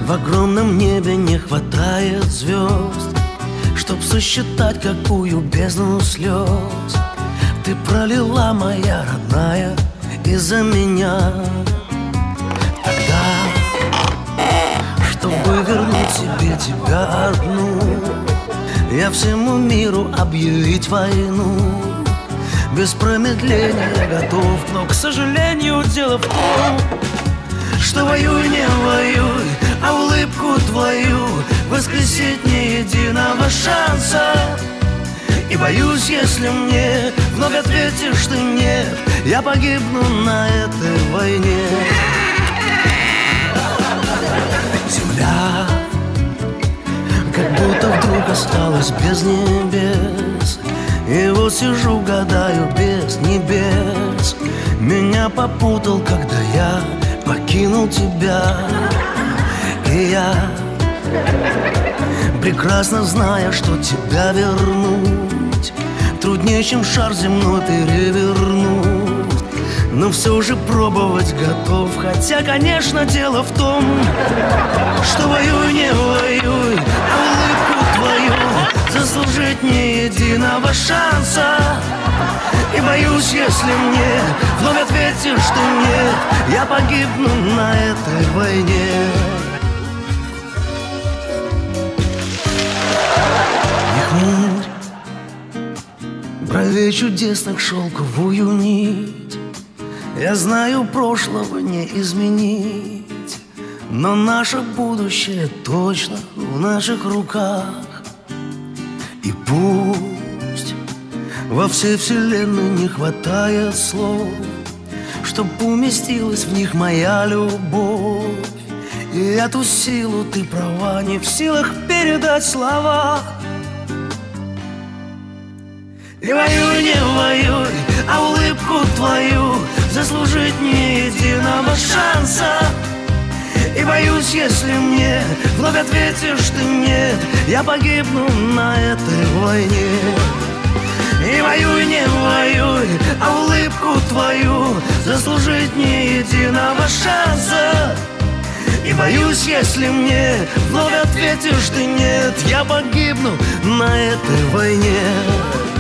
В огромном небе не хватает звезд, чтоб сосчитать, какую бездну слез ты пролила, моя родная, из-за меня. Тогда, чтобы вернуть себе тебя одну, я всему миру объявить войну. Без промедления я готов, но, к сожалению, дело в том, что воюй, не воюй, а улыбку твою воскресить ни единого шанса. И боюсь, если мне вновь ответишь ты нет, я погибну на этой войне. Земля как будто вдруг осталась без небес, и вот сижу, гадаю, без небес. Меня попутал, когда я покинул тебя. И я, прекрасно зная, что тебя вернуть труднее, чем шар земной перевернуть, но все же пробовать готов. Хотя, конечно, дело в том, что воюй, не воюй, а улыбку твою заслужить ни единого шанса. И боюсь, если мне вновь ответишь ты нет, я погибну на этой войне. Бровей чудесных шелковую нить, я знаю, прошлого не изменить, но наше будущее точно в наших руках. И пусть во всей вселенной не хватает слов, чтоб уместилась в них моя любовь, и эту силу, ты права, не в силах передать слова. И воюй, не воюй, а улыбку твою заслужить ни единого шанса. И боюсь, если мне вновь ответишь ты нет, я погибну на этой войне. И воюй, не воюй, а улыбку твою заслужить ни единого шанса. И боюсь, если мне вновь ответишь ты нет, я погибну на этой войне.